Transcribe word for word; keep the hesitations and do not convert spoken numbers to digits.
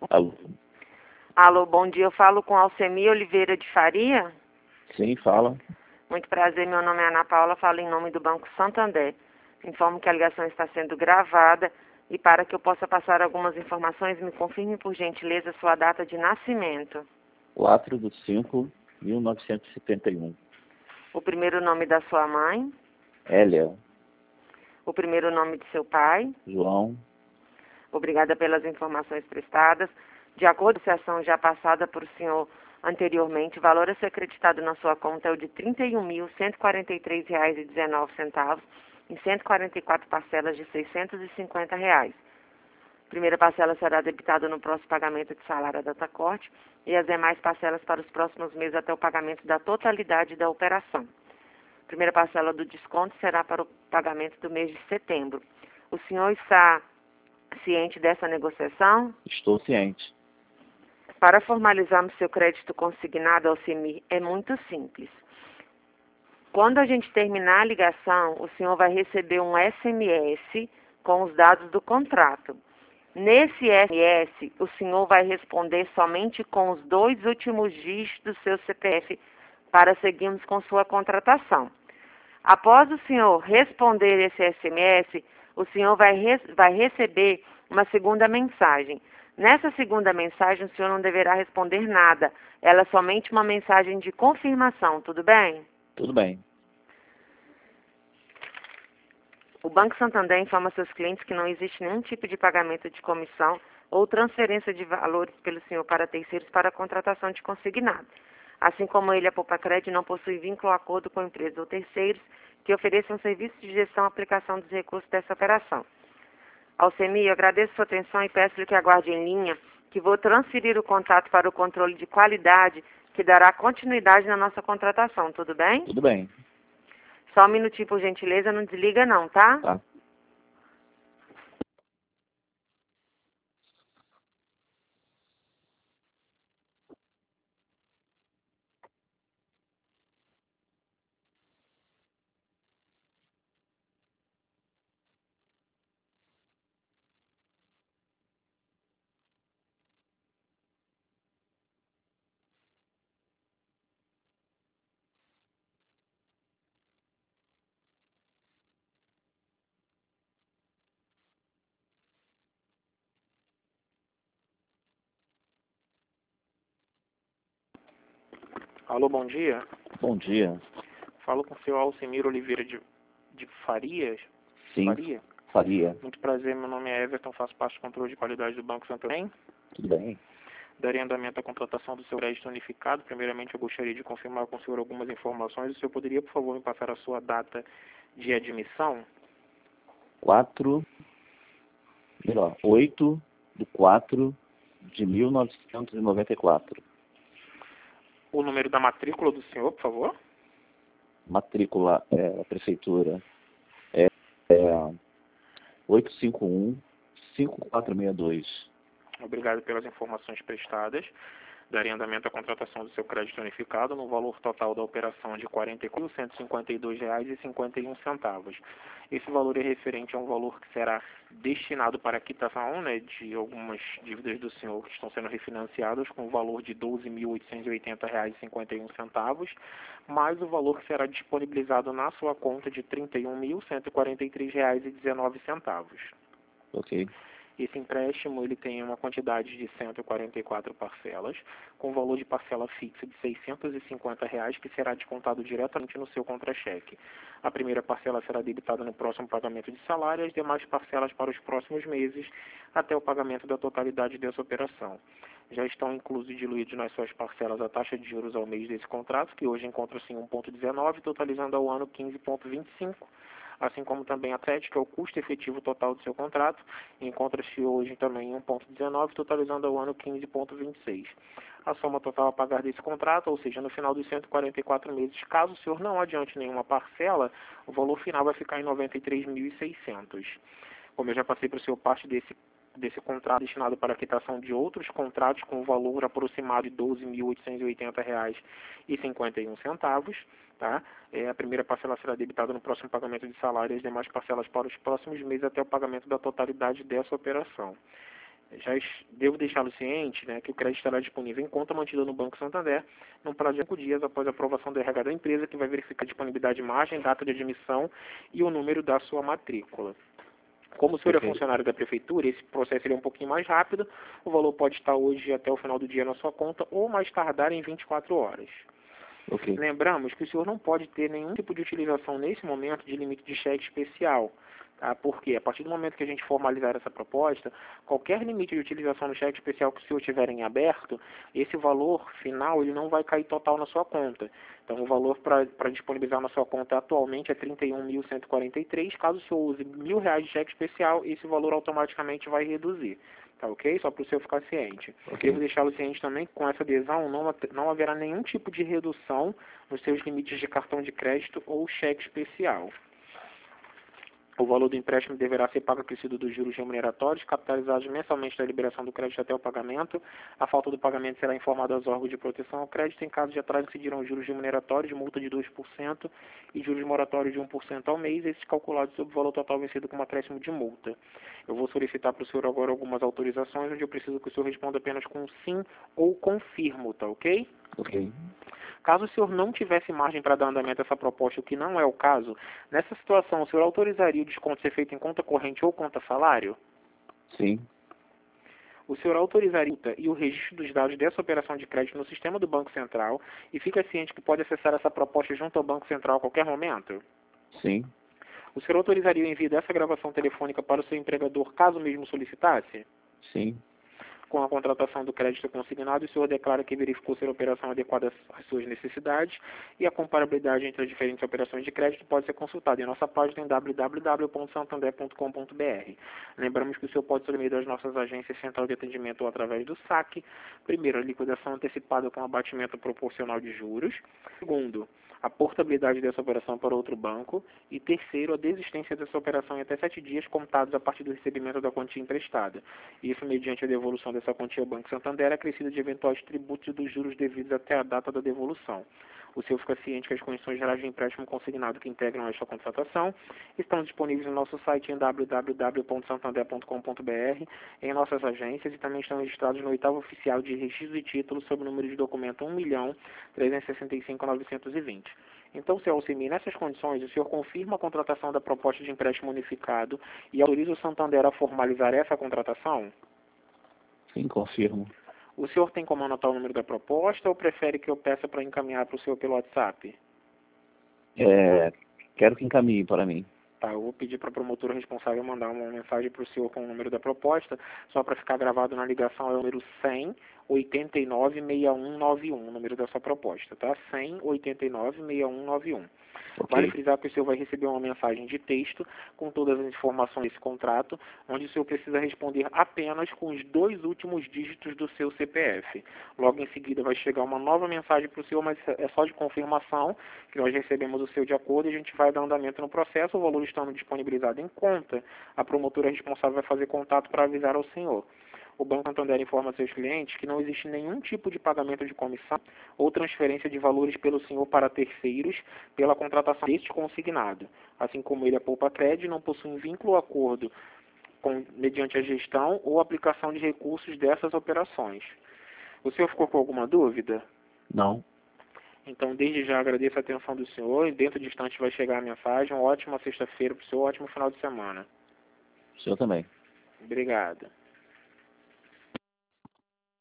Alô? Alô, bom dia. Eu falo com Alcemir Oliveira de Faria. Sim, fala. Muito prazer, meu nome é Ana Paula, falo em nome do Banco Santander. Informo que a ligação está sendo gravada e para que eu possa passar algumas informações, me confirme por gentileza sua data de nascimento. quatro de cinco de mil novecentos e setenta e um. O primeiro nome da sua mãe. Hélia. O primeiro nome de seu pai. João. Obrigada pelas informações prestadas. De acordo com a ação já passada por o senhor anteriormente, o valor a ser acreditado na sua conta é o de trinta e um mil, cento e quarenta e três reais e dezenove centavos, em cento e quarenta e quatro parcelas de seiscentos e cinquenta reais. A primeira parcela será debitada no próximo pagamento de salário à data corte e as demais parcelas para os próximos meses até o pagamento da totalidade da operação. A primeira parcela do desconto será para o pagamento do mês de setembro. O senhor está ciente dessa negociação? Estou ciente. Para formalizarmos seu crédito consignado, Alcemir, é muito simples. Quando a gente terminar a ligação, o senhor vai receber um S M S com os dados do contrato. Nesse S M S, o senhor vai responder somente com os dois últimos dígitos do seu C P F para seguirmos com sua contratação. Após o senhor responder esse S M S, o senhor vai, re vai receber uma segunda mensagem. Nessa segunda mensagem, o senhor não deverá responder nada. Ela é somente uma mensagem de confirmação, tudo bem? Tudo bem. O Banco Santander informa seus clientes que não existe nenhum tipo de pagamento de comissão ou transferência de valores pelo senhor para terceiros para a contratação de consignado. Assim como ele, a Poupa-Cred não possui vínculo ou acordo com empresas ou terceiros que ofereçam serviços de gestão e aplicação dos recursos dessa operação. Alcemir, eu agradeço sua atenção e peço-lhe que aguarde em linha, que vou transferir o contato para o controle de qualidade, que dará continuidade na nossa contratação, tudo bem? Tudo bem. Só um minutinho, por gentileza, não desliga não, tá? Tá. Alô, bom dia. Bom dia. Falo com o senhor Alcemir Oliveira de, de Farias. Sim, Faria? Faria. Muito prazer, meu nome é Everton, faço parte do controle de qualidade do Banco Santander. Tudo bem. Darei andamento à contratação do seu crédito unificado. Primeiramente, eu gostaria de confirmar com o senhor algumas informações. O senhor poderia, por favor, me passar a sua data de admissão? quatro, melhor, oito de quatro de mil novecentos e noventa e quatro. O número da matrícula do senhor, por favor? Matrícula, é, a prefeitura é, é oito cinco um, cinco quatro seis dois. Obrigado pelas informações prestadas. Darei andamento à contratação do seu crédito unificado no valor total da operação de quarenta e quatro mil cento e cinquenta e dois reais e cinquenta e um centavos. Esse valor é referente a um valor que será destinado para a quitação, né, de algumas dívidas do senhor que estão sendo refinanciadas com o valor de doze mil oitocentos e oitenta reais e cinquenta e um centavos, mais o valor que será disponibilizado na sua conta de trinta e um mil cento e quarenta e três reais e dezenove centavos. Ok. Esse empréstimo ele tem uma quantidade de cento e quarenta e quatro parcelas, com valor de parcela fixa de seiscentos e cinquenta reais, que será descontado diretamente no seu contra-cheque. A primeira parcela será debitada no próximo pagamento de salário e as demais parcelas para os próximos meses, até o pagamento da totalidade dessa operação. Já estão inclusos e diluídos nas suas parcelas a taxa de juros ao mês desse contrato, que hoje encontra-se em um vírgula dezenove, totalizando ao ano quinze vírgula vinte e cinco. Assim como também a T E D, que é o custo efetivo total do seu contrato, encontra-se hoje também em um vírgula dezenove, totalizando ao ano quinze vírgula vinte e seis. A soma total a pagar desse contrato, ou seja, no final dos cento e quarenta e quatro meses, caso o senhor não adiante nenhuma parcela, o valor final vai ficar em noventa e três mil e seiscentos. Como eu já passei para o senhor parte desse desse contrato destinado para a quitação de outros contratos com valor aproximado de doze mil oitocentos e oitenta reais e cinquenta e um centavos, tá? É, a primeira parcela será debitada no próximo pagamento de salário e as demais parcelas para os próximos meses até o pagamento da totalidade dessa operação. Já es- devo deixá-lo ciente, né, que o crédito estará disponível em conta mantida no Banco Santander no prazo de cinco dias após a aprovação do R H da empresa, que vai verificar a disponibilidade de margem, data de admissão e o número da sua matrícula. Como o senhor Ok. é funcionário da prefeitura, esse processo ele é um pouquinho mais rápido, o valor pode estar hoje até o final do dia na sua conta ou mais tardar em vinte e quatro horas. Ok. Lembramos que o senhor não pode ter nenhum tipo de utilização nesse momento de limite de cheque especial, tá? Porque a partir do momento que a gente formalizar essa proposta, qualquer limite de utilização no cheque especial que o senhor tiver em aberto, esse valor final ele não vai cair total na sua conta. Então o valor para disponibilizar na sua conta atualmente é trinta e um mil cento e quarenta e três. Caso o senhor use mil reais de cheque especial, esse valor automaticamente vai reduzir. Tá ok? Só para o senhor ficar ciente. Ok. Devo deixá-lo ciente também que com essa adesão não, ha- não haverá nenhum tipo de redução nos seus limites de cartão de crédito ou cheque especial. O valor do empréstimo deverá ser pago acrescido dos juros remuneratórios, capitalizados mensalmente da liberação do crédito até o pagamento. A falta do pagamento será informada aos órgãos de proteção ao crédito. Em caso de atraso, incidirão juros remuneratórios, multa de dois por cento e juros moratórios de um por cento ao mês, esses calculados sobre o valor total vencido com um acréscimo de multa. Eu vou solicitar para o senhor agora algumas autorizações, onde eu preciso que o senhor responda apenas com sim ou confirmo, tá ok? Ok. Caso o senhor não tivesse margem para dar andamento a essa proposta, o que não é o caso, nessa situação o senhor autorizaria o desconto ser feito em conta corrente ou conta salário? Sim. O senhor autorizaria e o registro dos dados dessa operação de crédito no sistema do Banco Central e fica ciente que pode acessar essa proposta junto ao Banco Central a qualquer momento? Sim. O senhor autorizaria o envio dessa gravação telefônica para o seu empregador, caso mesmo solicitasse? Sim. Com a contratação do crédito consignado, o senhor declara que verificou ser a operação adequada às suas necessidades e a comparabilidade entre as diferentes operações de crédito pode ser consultada em nossa página em w w w ponto santander ponto com ponto b r. Lembramos que o senhor pode ser meio das nossas agências central de atendimento ou através do saque. Primeiro, a liquidação antecipada com abatimento proporcional de juros. Segundo, a portabilidade dessa operação para outro banco. E terceiro, a desistência dessa operação em até sete dias contados a partir do recebimento da quantia emprestada. Isso mediante a devolução dessa quantia ao Banco Santander, acrescida de eventuais tributos e dos juros devidos até a data da devolução. O senhor fica ciente que as condições gerais de empréstimo consignado que integram esta contratação estão disponíveis no nosso site em w w w ponto santander ponto com ponto b r, em nossas agências e também estão registrados no oitavo oficial de registro e títulos sob o número de documento um milhão trezentos e sessenta e cinco mil novecentos e vinte. Então, senhor Alcemir, nessas condições, o senhor confirma a contratação da proposta de empréstimo unificado e autoriza o Santander a formalizar essa contratação? Sim, confirmo. O senhor tem como anotar o número da proposta ou prefere que eu peça para encaminhar para o senhor pelo WhatsApp? É, quero que encaminhe para mim. Tá, eu vou pedir para a promotora responsável mandar uma mensagem para o senhor com o número da proposta, só para ficar gravado na ligação é o número cem, oitenta e nove, sessenta e um noventa e um, o número da sua proposta, tá? cem, oitenta e nove, sessenta e um noventa e um. Vale Ok. frisar que o senhor vai receber uma mensagem de texto com todas as informações desse contrato, onde o senhor precisa responder apenas com os dois últimos dígitos do seu C P F. Logo em seguida vai chegar uma nova mensagem para o senhor, mas é só de confirmação que nós recebemos o seu de acordo e a gente vai dar andamento no processo, o valor estando disponibilizado em conta, a promotora responsável vai fazer contato para avisar ao senhor. O Banco Santander informa a seus clientes que não existe nenhum tipo de pagamento de comissão ou transferência de valores pelo senhor para terceiros pela contratação deste consignado. Assim como ele, a Poupa Cred, não possui vínculo ou acordo com, mediante a gestão ou aplicação de recursos dessas operações. O senhor ficou com alguma dúvida? Não. Então, desde já agradeço a atenção do senhor e dentro de instantes vai chegar a mensagem. Uma ótima sexta-feira para o senhor, um ótimo final de semana. O senhor também. Obrigado.